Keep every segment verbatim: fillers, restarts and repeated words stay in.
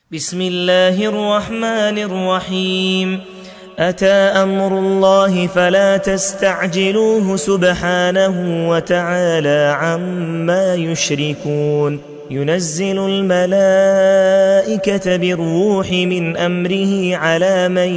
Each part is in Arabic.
بسم الله الرحمن الرحيم. أتى أمر الله فلا تستعجلوه سبحانه وتعالى عما يشركون. ينزل الملائكة بالروح من أمره على من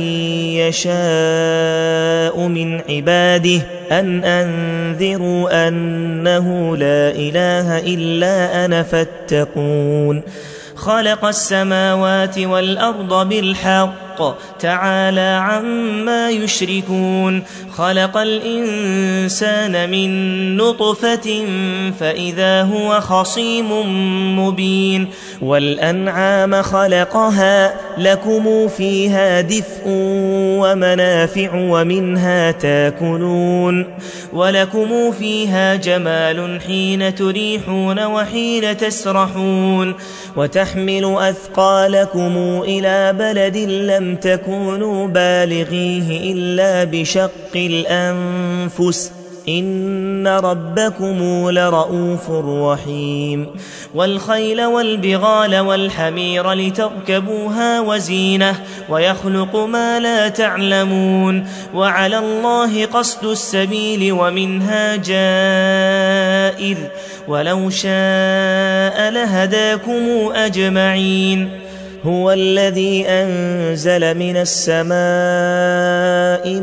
يشاء من عباده أن أنذروا أنه لا إله إلا أنا فاتقون. خلق السماوات والأرض بالحق تعالى عما يشركون. خلق الإنسان من نطفة فإذا هو خصيم مبين. والأنعام خلقها لكم فيها دفء ومنافع ومنها تاكلون ولكم فيها جمال حين تريحون وحين تسرحون وتحمل أثقالكم إلى بلد لم تكونوا بالغيه إلا بشق الأنفس إن ربكم لرؤوف رحيم. والخيل والبغال والحمير لتركبوها وزينة ويخلق ما لا تعلمون. وعلى الله قصد السبيل ومنها جائر ولو شاء لهداكم أجمعين. هو الذي أنزل من السماء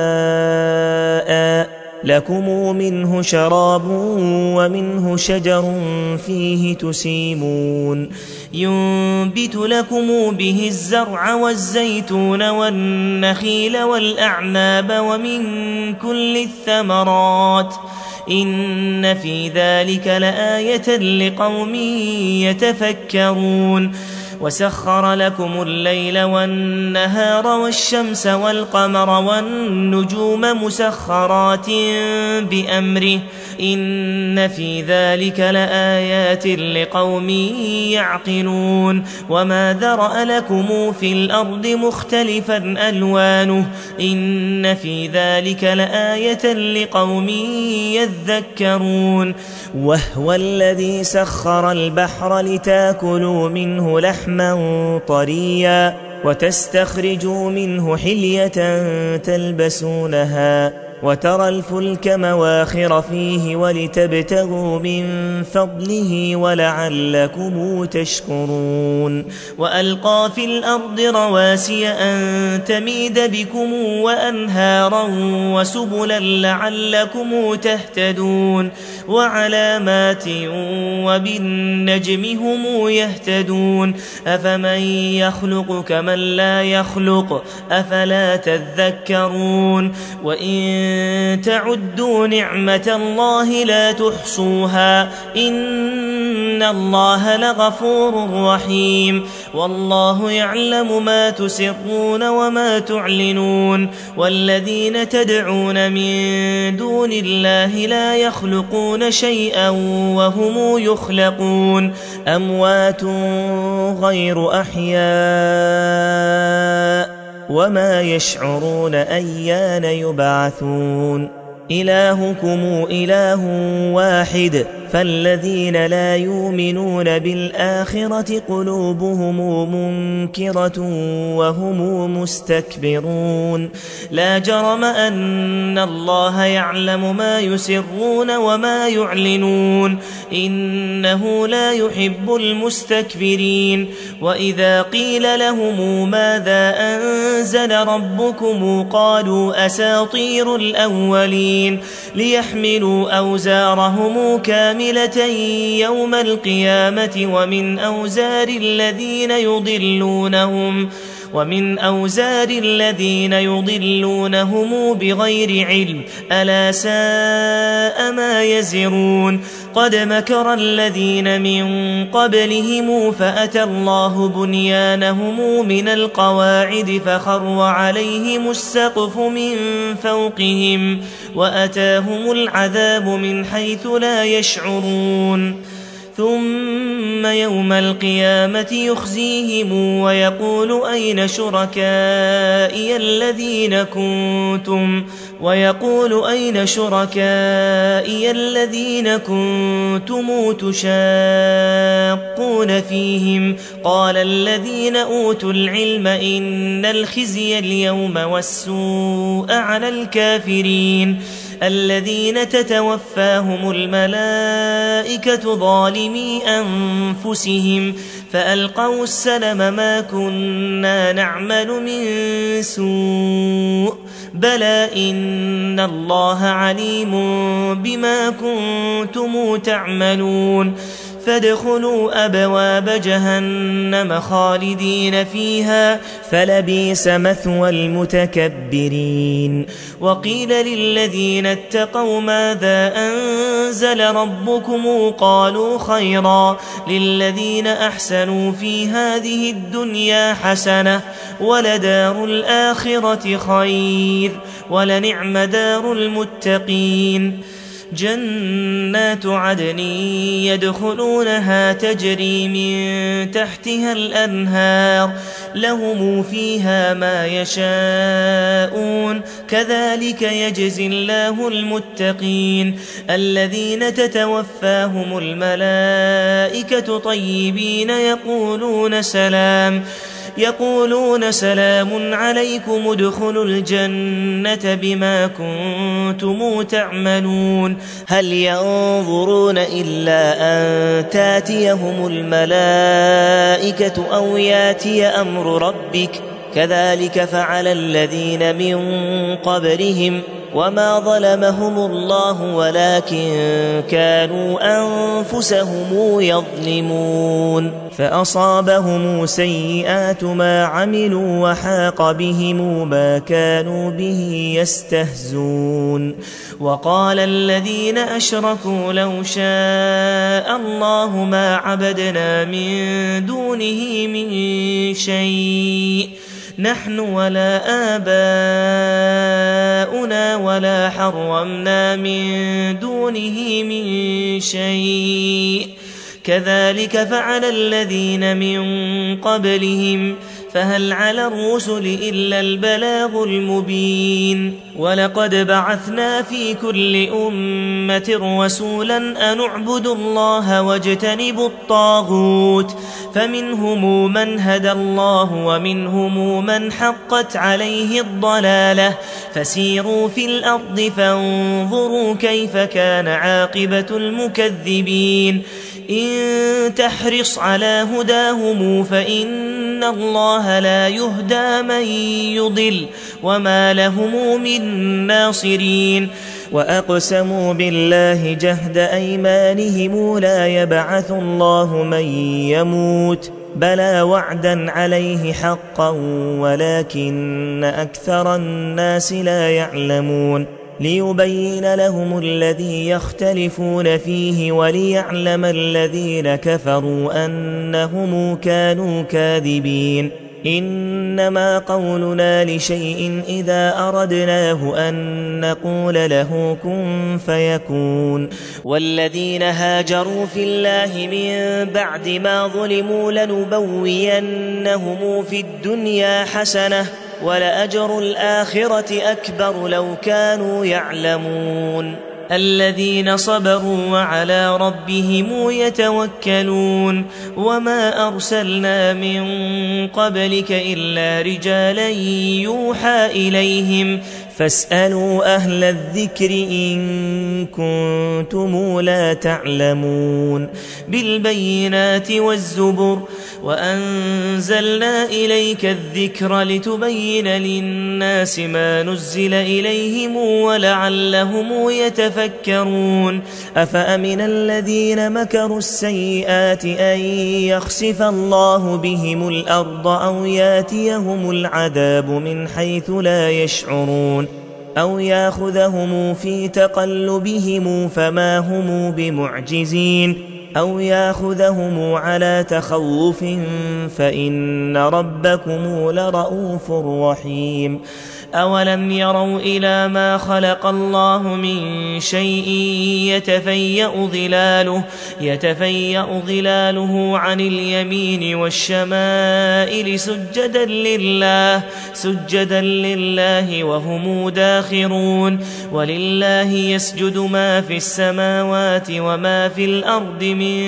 ماء لكم منه شراب ومنه شجر فيه تسيمون. ينبت لكم به الزرع والزيتون والنخيل والأعناب ومن كل الثمرات إن في ذلك لآية لقوم يتفكرون. وسخر لكم الليل والنهار والشمس والقمر والنجوم مسخرات بأمره إن في ذلك لآيات لقوم يعقلون. وما ذرأ لكم في الأرض مختلفا ألوانه إن في ذلك لآية لقوم يذكرون. وهو الذي سخر البحر لتاكلوا منه لحما طريا وتستخرجوا منه حلية تلبسونها وترى الفلك مواخر فيه ولتبتغوا من فضله ولعلكم تشكرون. وألقى في الأرض رواسي أن تميد بكم وأنهارا وسبلا لعلكم تهتدون. وعلامات وبالنجم هم يهتدون. أفمن يخلق كمن لا يخلق أفلا تذكرون. وإن تعدوا نعمة الله لا تحصوها إن الله لغفور رحيم. والله يعلم ما تسرون وما تعلنون. والذين تدعون من دون الله لا يخلقون شيئا وهم يخلقون أموات غير أحياء وما يشعرون أيان يبعثون. إلهكم إله واحد فالذين لا يؤمنون بالآخرة قلوبهم منكرة وهم مستكبرون. لا جرم أن الله يعلم ما يسرون وما يعلنون إنه لا يحب المستكبرين. وإذا قيل لهم ماذا أنزل ربكم قالوا أساطير الأولين ليحملوا أوزارهم كاملة يوم القيامة ومن أوزار الذين يضلونهم ومن أوزار الذين يضلونهم بغير علم ألا ساء ما يزرون. قد مكر الذين من قبلهم فأتى الله بنيانهم من القواعد فخر عليهم السقف من فوقهم وأتاهم العذاب من حيث لا يشعرون. ثم يوم القيامة يخزيهم ويقول أين شركائي الذين كنتم ويقول أين شركائي الذين كنتم تشاقون فيهم قال الذين أوتوا العلم إن الخزي اليوم والسوء على الكافرين الذين تتوفاهم الملائكة ظالمي أنفسهم فألقوا السلم ما كنا نعمل من سوء بلى إن الله عليم بما كنتم تعملون فادخلوا أبواب جهنم خالدين فيها فلبئس مثوى المتكبرين وقيل للذين اتقوا ماذا أنزل ربكم قالوا خيرا للذين أحسنوا في هذه الدنيا حسنة ولدار الآخرة خير ولنعم دار المتقين جنات عدن يدخلونها تجري من تحتها الأنهار لهم فيها ما يشاءون كذلك يجزي الله المتقين الذين تتوفاهم الملائكة طيبين يقولون سلام يقولون سلام عليكم ادخلوا الجنة بما كنتم تعملون هل ينظرون إلا أن تاتيهم الملائكة أو ياتي أمر ربك كذلك فعل الذين من قبلهم وما ظلمهم الله ولكن كانوا أنفسهم يظلمون فأصابهم سيئات ما عملوا وحاق بهم ما كانوا به يستهزون وقال الذين أشركوا لو شاء الله ما عبدنا من دونه من شيء نحن ولا آباؤنا ولا حرمنا من دونه من شيء كذلك فعل الذين من قبلهم فهل على الرسل إلا البلاغ المبين ولقد بعثنا في كل أمة رسولا أن اعبدوا الله واجتنبوا الطاغوت فمنهم من هدى الله ومنهم من حقت عليه الضلالة فسيروا في الأرض فانظروا كيف كان عاقبة المكذبين إن تحرص على هداهم فإن الله لا يهدى من يضل وما لهم من ناصرين وأقسموا بالله جهد أيمانهم لا يبعث الله من يموت بلى وعدا عليه حقا ولكن أكثر الناس لا يعلمون ليبين لهم الذي يختلفون فيه وليعلم الذين كفروا أنهم كانوا كاذبين إنما قولنا لشيء إذا أردناه أن نقول له كن فيكون والذين هاجروا في الله من بعد ما ظلموا لنبوينهم في الدنيا حسنة ولأجر الآخرة أكبر لو كانوا يعلمون الذين صبروا وعلى ربهم يتوكلون وما أرسلنا من قبلك إلا رجالا يوحى إليهم فاسألوا أهل الذكر إن كنتم لا تعلمون بالبينات والزبر وأنزلنا إليك الذكر لتبين للناس ما نزل إليهم ولعلهم يتفكرون أفأمن الذين مكروا السيئات أن يخسف الله بهم الأرض أو ياتيهم العذاب من حيث لا يشعرون أو ياخذهم في تقلبهم فما هم بمعجزين أو ياخذهم على تخوف فإن ربكم لرؤوف رحيم أولم يروا إلى ما خلق الله من شيء يتفيأ ظلاله, يتفيأ ظلاله عن اليمين والشمائل سجدا لله, سجدا لله وهم داخرون. ولله يسجد ما في السماوات وما في الأرض من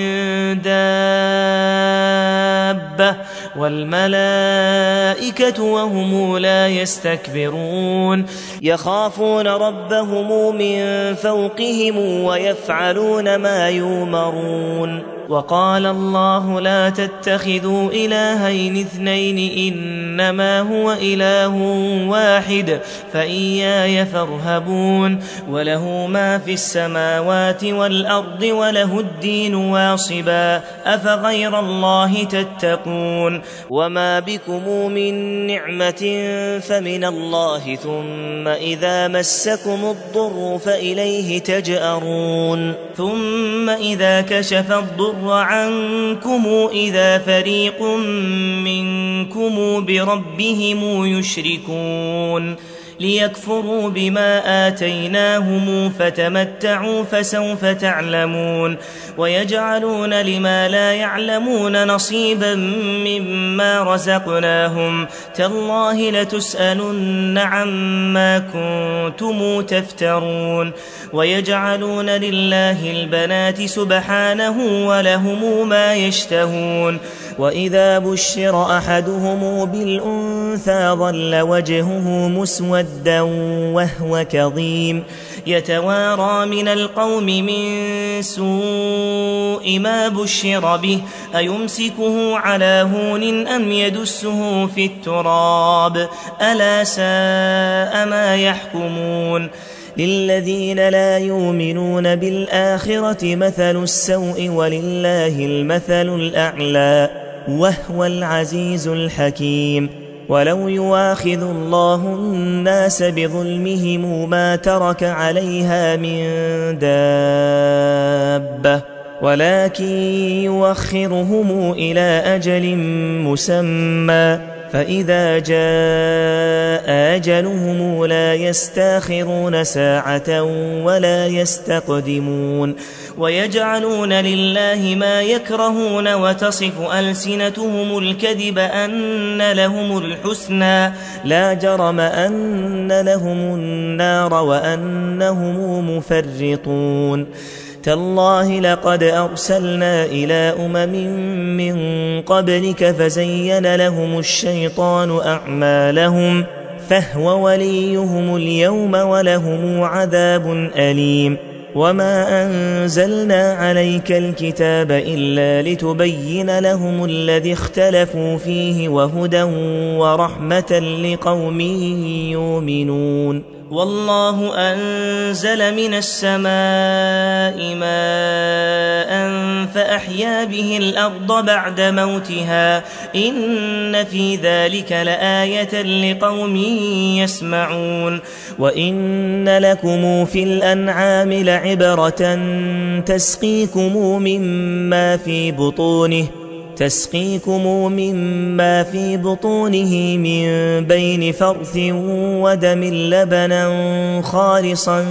دابة والملائكة وهم لا يستكبرون يخافون ربهم من فوقهم ويفعلون ما يؤمرون. وقال الله لا تتخذوا إلهين اثنين إنما هو إله واحد فإياي فارهبون. وله ما في السماوات والأرض وله الدين واصبا أفغير الله تتقون. وما بكم من نعمة فمن الله ثم إذا مسكم الضر فإليه تجأرون. ثم إذا كشف الضر عنكم إذا فريق منكم بربهم يشركون ليكفروا بما آتيناهم فتمتعوا فسوف تعلمون. ويجعلون لما لا يعلمون نصيبا مما رزقناهم تالله لتسألن عما كنتم تفترون. ويجعلون لله البنات سبحانه ولهم ما يشتهون. وإذا بشر أحدهم بالأنثى ظل وجهه مسودا وهو كظيم يتوارى من القوم من سوء ما بشر به أيمسكه على هون أم يدسه في التراب ألا ساء ما يحكمون. للذين لا يؤمنون بالآخرة مثل السوء ولله المثل الأعلى وهو العزيز الحكيم. ولو يواخذ الله الناس بظلمهم ما ترك عليها من دابة ولكن يوخرهم إلى أجل مسمى فإذا جاء أجلهم لا يستاخرون ساعة ولا يستقدمون. ويجعلون لله ما يكرهون وتصف ألسنتهم الكذب أن لهم الحسنى لا جرم أن لهم النار وأنهم مفرطون. تالله لقد أرسلنا إلى أمم من قبلك فزين لهم الشيطان أعمالهم فهو وليهم اليوم ولهم عذاب أليم. وما أنزلنا عليك الكتاب إلا لتبين لهم الذي اختلفوا فيه وهدى ورحمة لقوم يؤمنون. والله أنزل من السماء ماء فأحيا به الأرض بعد موتها إن في ذلك لآية لقوم يسمعون. وإن لكم في الأنعام لعبرة تسقيكم مما في بطونه تسقيكم مما في بطونه من بين فرث ودم لبنا خالصا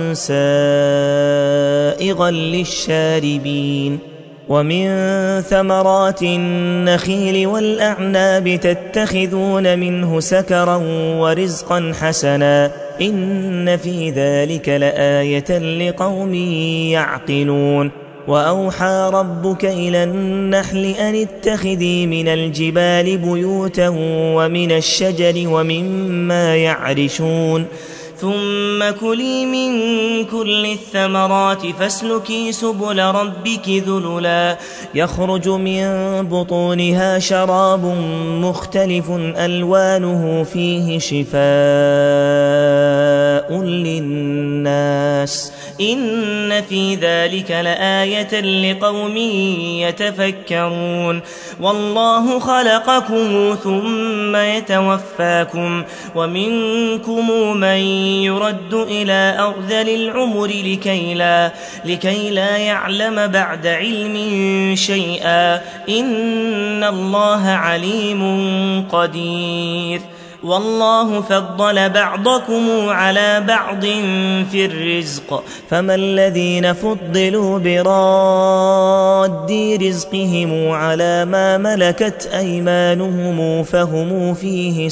سائغا للشاربين. ومن ثمرات النخيل والأعناب تتخذون منه سكرا ورزقا حسنا إن في ذلك لآية لقوم يعقلون. وأوحى ربك إلى النحل أن اتخذي من الجبال بيوتا ومن الشجر ومما يعرشون ثم كلي من كل الثمرات فاسلكي سبل ربك ذللا يخرج من بطونها شراب مختلف ألوانه فيه شفاء للناس إن في ذلك لآية لقوم يتفكرون. والله خلقكم ثم يتوفاكم ومنكم من يرد إلى أرذل العمر لكي لا, لكي لا يعلم بعد علم شيئا إن الله عليم قدير. والله فضل بعضكم على بعض في الرزق فما الذين فضلوا براد رزقهم على ما ملكت أيمانهم فهم فيه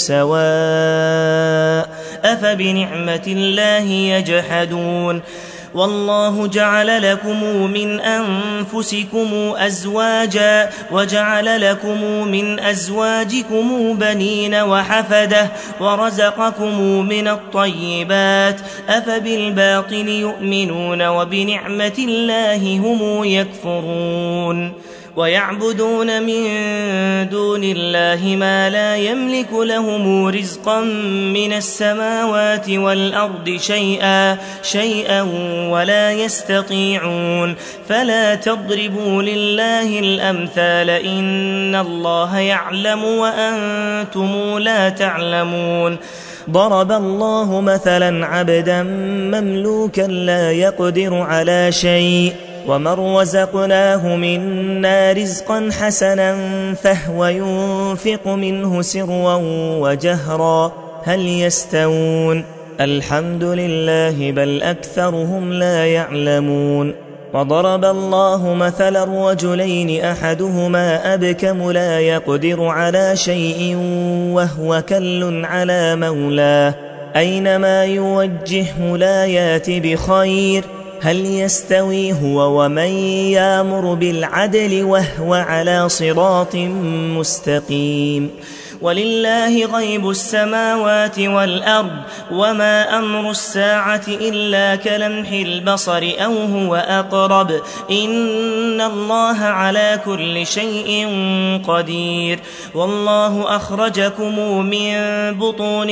سواء أفبنعمة الله يجحدون والله جعل لكم من أنفسكم أزواجا وجعل لكم من أزواجكم بنين وحفدة ورزقكم من الطيبات أفبالباطل يؤمنون وبنعمة الله هم يكفرون ويعبدون من دون الله ما لا يملك لهم رزقا من السماوات والأرض شيئا شيئا ولا يستطيعون فلا تضربوا لله الأمثال إن الله يعلم وأنتم لا تعلمون ضرب الله مثلا عبدا مملوكا لا يقدر على شيء ومن رزقناه منا رزقا حسنا فهو ينفق منه سرا وجهرا هل يستوون الحمد لله بل أكثرهم لا يعلمون وضرب الله مثلا رجلين أحدهما أبكم لا يقدر على شيء وهو كل على مولاه أينما يوجهه لا يات بخير هل يستوي هو ومن يأمر بالعدل وهو على صراط مستقيم ولله غيب السماوات والأرض وما أمر الساعة إلا كلمح البصر أو هو أقرب إن الله على كل شيء قدير والله أخرجكم من بطون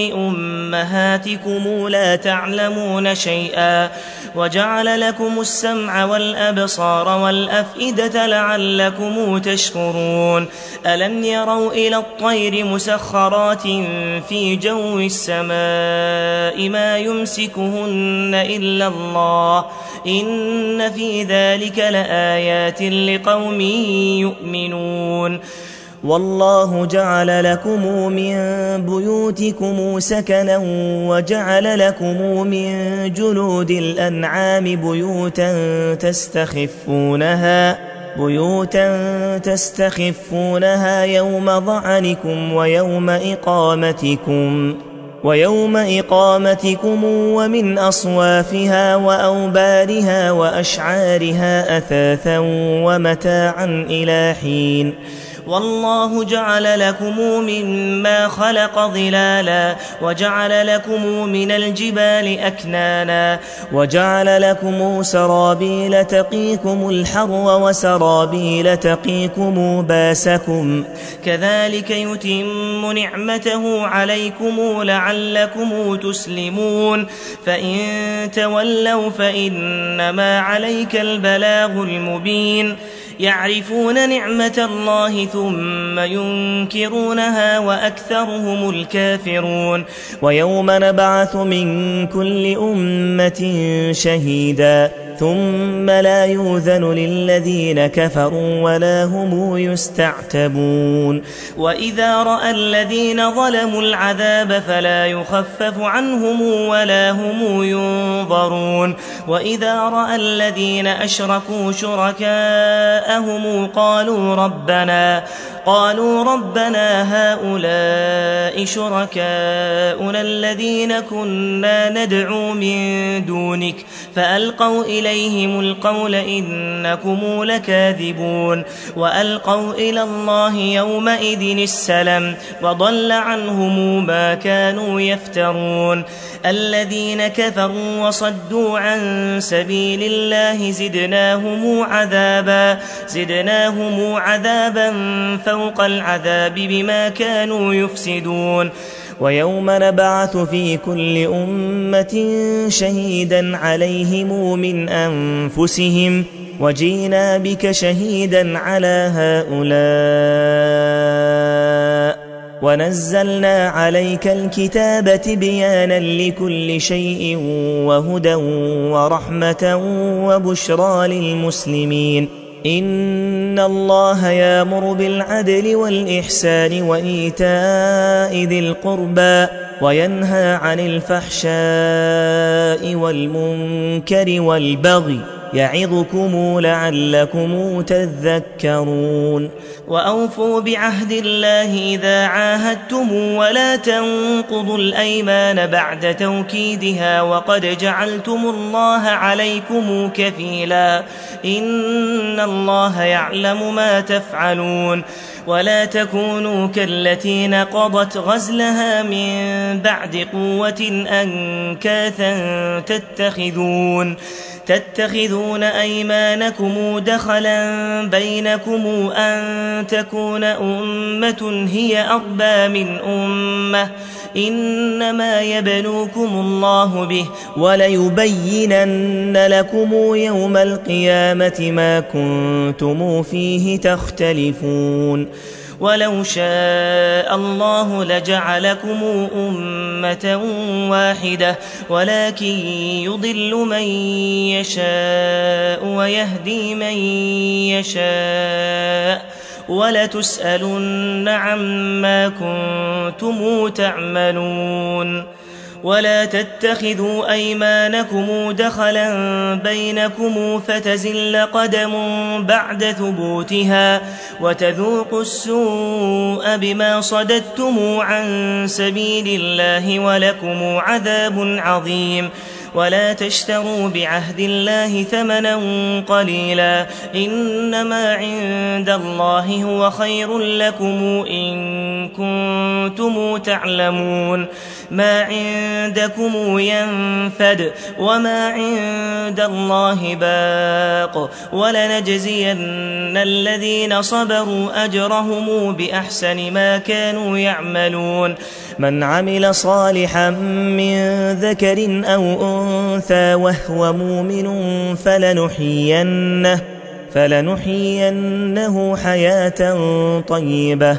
أمهاتكم لا تعلمون شيئا وجعل لكم السمع والأبصار والأفئدة لعلكم تشكرون ألم يروا إلى الطير مسخرات في جو السماء ما يمسكهن إلا الله إن في ذلك لآيات لقوم يؤمنون والله جعل لكم من بيوتكم سكنا وجعل لكم من جلود الأنعام بيوتا تستخفونها بيوتا تستخفونها يوم ظعنكم ويوم إقامتكم ويوم إقامتكم ومن أصوافها وأوبارها وأشعارها أثاثا ومتاعا إلى حين والله جعل لكم مما خلق ظلالا وجعل لكم من الجبال أكنانا وجعل لكم سرابيل تقيكم الحر وسرابيل تقيكم باسكم كذلك يتم نعمته عليكم لعلكم تسلمون فإن تولوا فإنما عليك البلاغ المبين يعرفون نعمة الله ثم ينكرونها وأكثرهم الكافرون ويوم نبعث من كل أمة شهيدا ثم لا يؤذن للذين كفروا ولا هم يستعتبون وإذا رأى الذين ظلموا العذاب فلا يخفف عنهم ولا هم ينظرون وإذا رأى الذين أشركوا شركاءهم قالوا ربنا قالوا ربنا هؤلاء شركاؤنا الذين كنا ندعو من دونك فألقوا إليهم القول إنكم لكاذبون وألقوا إلى الله يومئذ السلام وضل عنهم ما كانوا يفترون الذين كفروا وصدوا عن سبيل الله زدناهم عذابا زدناهم عذابا فوق العذاب بما كانوا يفسدون ويوم نبعث في كل أمة شهيدا عليهم من أنفسهم وجينا بك شهيدا على هؤلاء ونزلنا عليك الكتاب تبيانا لكل شيء وهدى ورحمة وبشرى للمسلمين إن الله يأمر بالعدل والإحسان وإيتاء ذي القربى وينهى عن الفحشاء والمنكر والبغي يعظكم لعلكم تذكرون وأوفوا بعهد الله إذا عاهدتم ولا تنقضوا الأيمان بعد توكيدها وقد جعلتم الله عليكم كفيلا إن الله يعلم ما تفعلون ولا تكونوا كالتي نقضت غزلها من بعد قوة أنكاثا تتخذون تتخذون أيمانكم دخلا بينكم أن تكون أمة هي أربى من أمة إنما يبلوكم الله به وليبينن لكم يوم القيامة ما كنتم فيه تختلفون ولو شاء الله لجعلكم أمة واحدة ولكن يضل من يشاء ويهدي من يشاء ولتسألن عما كنتم تعملون ولا تتخذوا أيمانكم دخلا بينكم فتزل قدم بعد ثبوتها وتذوقوا السوء بما صددتم عن سبيل الله ولكم عذاب عظيم ولا تشتروا بعهد الله ثمنا قليلا إنما عند الله هو خير لكم إن كنتم تعلمون ما عندكم ينفد وما عند الله باق ولنجزين الذين صبروا أجرهم بأحسن ما كانوا يعملون من عمل صالحا من ذكر أو أنثى وهو مؤمن فلنحيينه, فلنحيينه حياة طيبة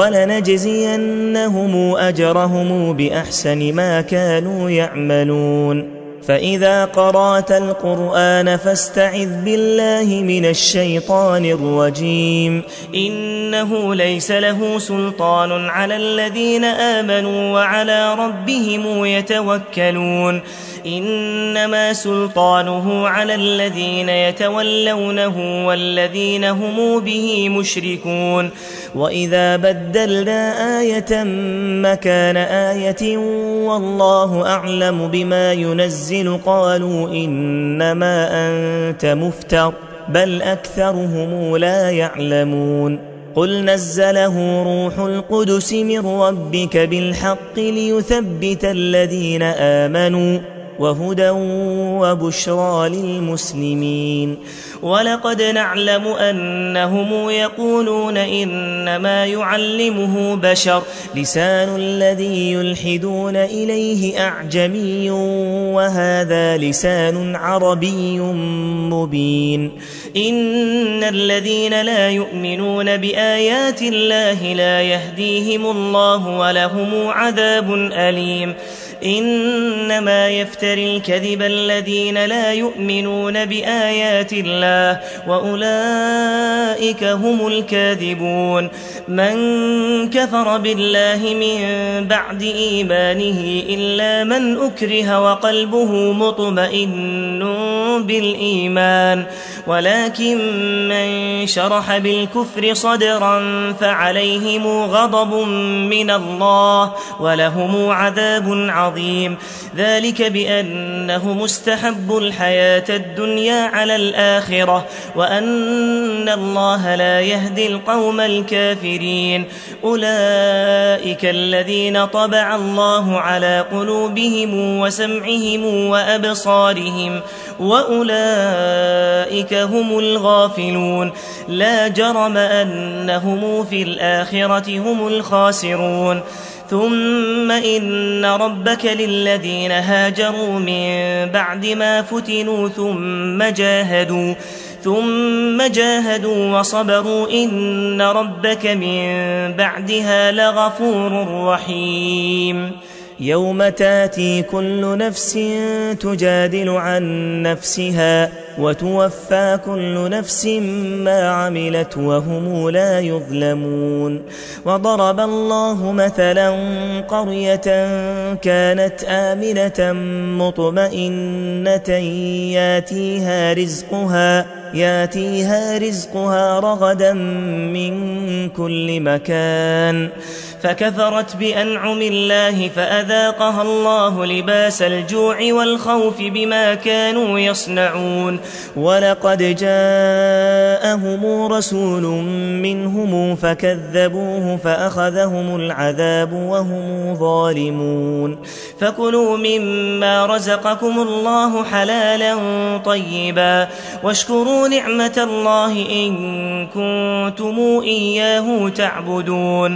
ولنجزينهم أجرهم بأحسن ما كانوا يعملون فإذا قرأت القرآن فاستعذ بالله من الشيطان الرجيم إنه ليس له سلطان على الذين آمنوا وعلى ربهم يتوكلون إنما سلطانه على الذين يتولونه والذين هم به مشركون وإذا بدلنا آية مكان آية والله أعلم بما ينزل قالوا إنما أنت مفتر بل أكثرهم لا يعلمون قل نزله روح القدس من ربك بالحق ليثبت الذين آمنوا وهدى وبشرى للمسلمين ولقد نعلم أنهم يقولون إنما يعلمه بشر لسان الذي يلحدون إليه أعجمي وهذا لسان عربي مبين إن الذين لا يؤمنون بآيات الله لا يهديهم الله ولهم عذاب أليم إنما يفتري الكذب الذين لا يؤمنون بآيات الله وأولئك هم الكاذبون من كفر بالله من بعد إيمانه إلا من أكره وقلبه مطمئن بالإيمان ولكن من شرح بالكفر صدرا فعليهم غضب من الله ولهم عذاب عظيم ذلك بأنهم استحبوا الحياة الدنيا على الآخرة وأن الله لا يهدي القوم الكافرين أولئك الذين طبع الله على قلوبهم وسمعهم وأبصارهم وأولئك هم الغافلون لا جرم أنهم في الآخرة هم الخاسرون ثم إن ربك للذين هاجروا من بعد ما فتنوا ثم جاهدوا ثم جاهدوا وصبروا إن ربك من بعدها لغفور رحيم يوم تاتي كل نفس تجادل عن نفسها وتوفى كل نفس ما عملت وهم لا يظلمون. وضرب الله مثلا قرية كانت آمنة مطمئنة ياتيها رزقها ياتيها رزقها رغدا من كل مكان فكفرت بأنعم الله فأذاقها الله لباس الجوع والخوف بما كانوا يصنعون. ولقد جاءهم رسول منهم فكذبوه فأخذهم العذاب وهم ظالمون. فكلوا مما رزقكم الله حلالا طيبا واشكروا نعمة الله إن كنتم إياه تعبدون.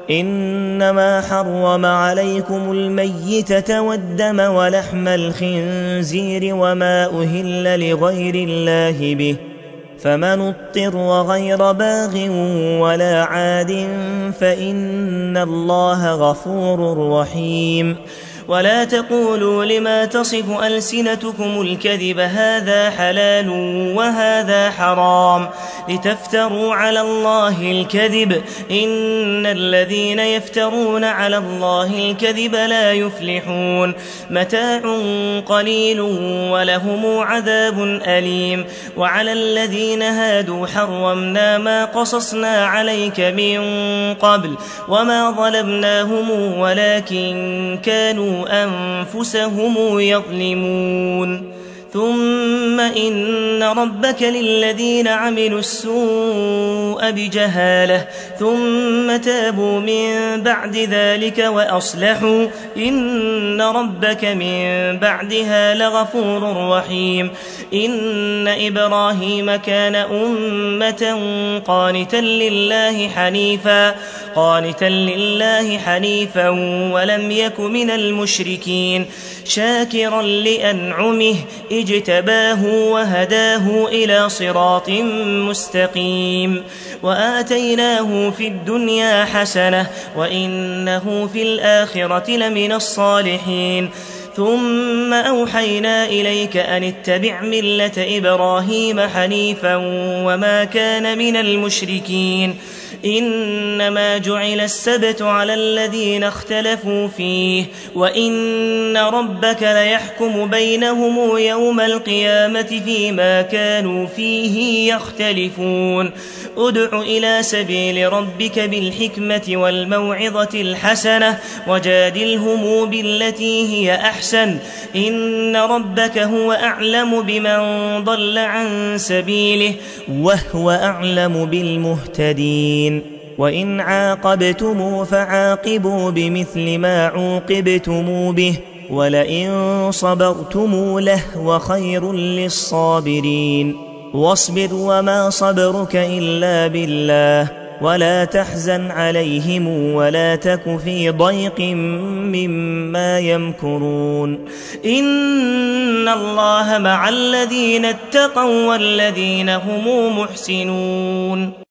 إنما حرم عليكم الميتة والدم ولحم الخنزير وما أهل لغير الله به فمن اضطر غير باغ ولا عاد فإن الله غفور رحيم. ولا تقولوا لما تصف ألسنتكم الكذب هذا حلال وهذا حرام لتفتروا على الله الكذب إن الذين يفترون على الله الكذب لا يفلحون. متاع قليل ولهم عذاب أليم. وعلى الذين هادوا حرمنا ما قصصنا عليك من قبل وما ظلمناهم ولكن كانوا أنفسهم يظلمون. ثم إن ربك للذين عملوا السوء بجهالة ثم تابوا من بعد ذلك وأصلحوا إن ربك من بعدها لغفور رحيم. إن إبراهيم كان أمة قانتا لله حنيفا قانتا لله حنيفا ولم يك من المشركين شاكرا لأنعمه اجتباه وهداه إلى صراط مستقيم. وآتيناه في الدنيا حسنة وإنه في الآخرة لمن الصالحين. ثم أوحينا إليك أن اتبع ملة إبراهيم حنيفا وما كان من المشركين. إنما جعل السبت على الذين اختلفوا فيه وإن ربك ليحكم بينهم يوم القيامة فيما كانوا فيه يختلفون. ادع إلى سبيل ربك بالحكمة والموعظة الحسنة وجادلهم بالتي هي أحسن إن ربك هو أعلم بمن ضل عن سبيله وهو أعلم بالمهتدين. وإن عاقبتم فعاقبوا بمثل ما عوقبتم به ولئن صبرتم لهو خير للصابرين. واصبر وما صبرك إلا بالله ولا تحزن عليهم ولا تك في ضيق مما يمكرون. إن الله مع الذين اتقوا والذين هم محسنون.